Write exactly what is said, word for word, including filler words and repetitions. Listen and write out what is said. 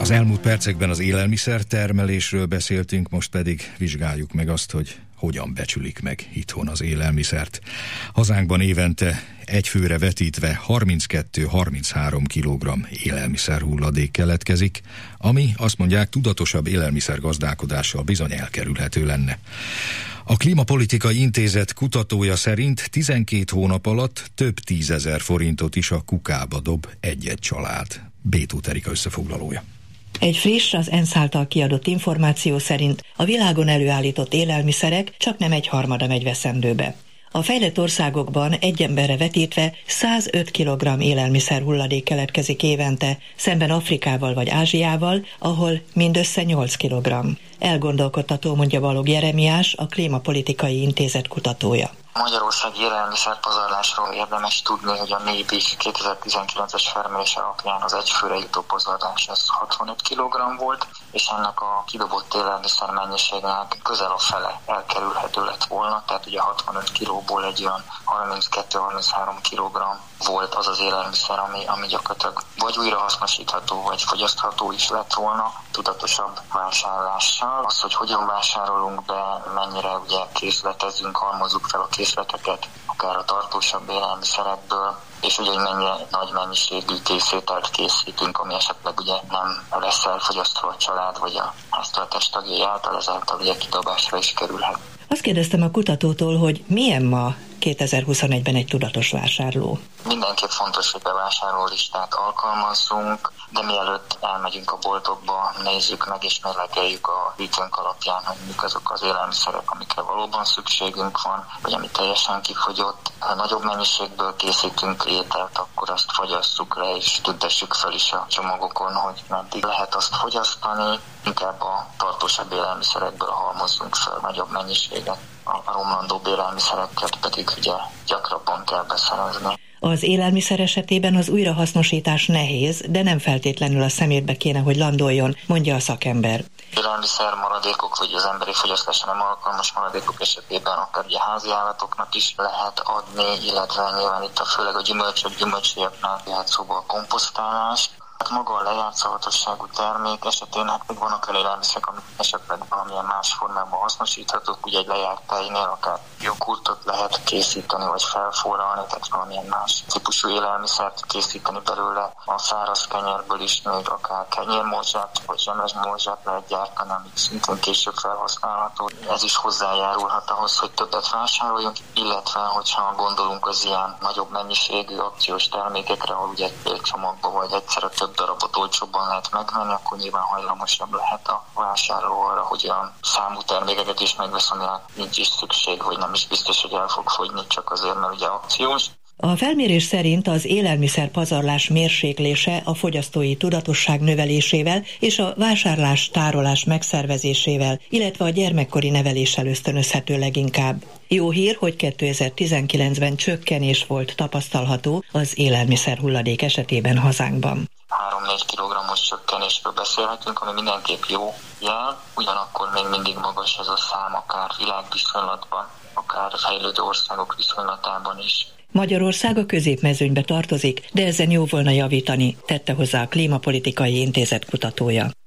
Az elmúlt percekben az élelmiszertermelésről beszéltünk, most pedig vizsgáljuk meg azt, hogy hogyan becsülik meg itthon az élelmiszert. Hazánkban évente egy főre vetítve harminckettő-harminchárom kilogramm élelmiszer hulladék keletkezik, ami azt mondják tudatosabb élelmiszergazdálkodással bizony elkerülhető lenne. A Klímapolitikai Intézet kutatója szerint tizenkét hónap alatt több tízezer forintot is a kukába dob egy-egy család. Bétó Erika összefoglalója. Egy friss, az ENSZ által kiadott információ szerint a világon előállított élelmiszerek csak nem egy harmada megy veszendőbe. A fejlett országokban egy emberre vetítve százöt kilogramm élelmiszer hulladék keletkezik évente, szemben Afrikával vagy Ázsiával, ahol mindössze nyolc kilogramm. Elgondolkodtató, mondja Balogh Jeremiás, a Klímapolitikai Intézet kutatója. Magyarországi élelmiszerpazarlásról érdemes tudni, hogy a NÉBIK kétezer-tizenkilences felmérése alapján az egyfőre jutó pazarlás az hatvanöt kilogramm volt, és ennek a kidobott élelmiszer mennyiségnek közel a fele elkerülhető lett volna, tehát ugye hatvanöt kilóból egy olyan harminckettő-harminchárom kilogramm volt az az élelmiszer, ami, ami gyakorlatilag vagy újrahasznosítható, vagy fogyasztható is lett volna tudatosabb vásárlással. Az, hogy hogyan vásárolunk be, mennyire ugye készletezünk, halmozzuk fel a készleteket, akár a tartósabb élelmiszerekből, és ugye, hogy mennyire nagy mennyiségű készételt készítünk, ami esetleg ugye nem lesz elfogyasztva a család vagy a háztartás tagjai által, ezáltal ugye kidobásra is kerülhet. Azt kérdeztem a kutatótól, hogy milyen ma kétezer-huszonegyben egy tudatos vásárló. Mindenképp fontos, hogy bevásárlólistát alkalmazzunk, de mielőtt elmegyünk a boltokba, nézzük meg és mérlegeljük a hűtőnk alapján, hogy mik azok az élelmiszerek, amikre valóban szükségünk van, vagy ami teljesen kifogyott. Ha nagyobb mennyiségből készítünk ételt, akkor azt fogyasszuk le, és tüntessük fel is a csomagokon, hogy meddig lehet azt fogyasztani. Inkább a tartósabb élelmiszerekből halmozzunk fel nagyobb mennyiséget. A romlandó élelmiszereket pedig ugye gyakrabban kell beszerezni. Az élelmiszer esetében az újrahasznosítás nehéz, de nem feltétlenül a szemétbe kéne, hogy landoljon, mondja a szakember. Élelmiszer maradékok, vagy az emberi fogyasztásra nem alkalmas maradékok esetében akár ugye házi állatoknak is lehet adni, illetve nyilván itt a főleg a gyümölcsök, gyümölcsliaknál lehet szóba a komposztálás. Hát maga a lejátszhatóságú termék esetén hát még vannak olyan élelmiszerek, amik esetleg valamilyen más formában hasznosíthatók, ugye egy lejárt tejnél akár jogurtot lehet készíteni, vagy felforralni, tehát valamilyen más típusú élelmiszert készíteni belőle. A száraz kenyérből is még akár kenyérmorzsát, vagy zsemezmorzsát lehet gyártani, amik szintén később felhasználható. Ez is hozzájárulhat ahhoz, hogy többet vásároljunk, illetve hogyha gondolunk az ilyen nagyobb mennyiségű akciós termékekre, ahol ugye egy csomagba vagy egyszerre több darabot olcsóbban lehet megvenni, akkor nyilván hajlamosabb lehet a vásárló arra, hogy olyan számú termékeket is megvesz, amire nincs is szükség, hogy nem is biztos, hogy el fog fogyni, csak azért, mert ugye akciós. A felmérés szerint az élelmiszer pazarlás mérséklése a fogyasztói tudatosság növelésével és a vásárlás-tárolás megszervezésével, illetve a gyermekkori neveléssel ösztönözhető leginkább. Jó hír, hogy kétezer-tizenkilencben csökkenés volt tapasztalható az élelmiszer hulladék esetében hazánkban. három-négy kilogrammos csökkenésről beszélhetünk, ami mindenképp jó jel, ugyanakkor még mindig magas ez a szám, akár világviszonylatban, akár fejlődő országok viszonylatában is. Magyarország a középmezőnybe tartozik, de ezen jó volna javítani, tette hozzá a Klímapolitikai Intézet kutatója.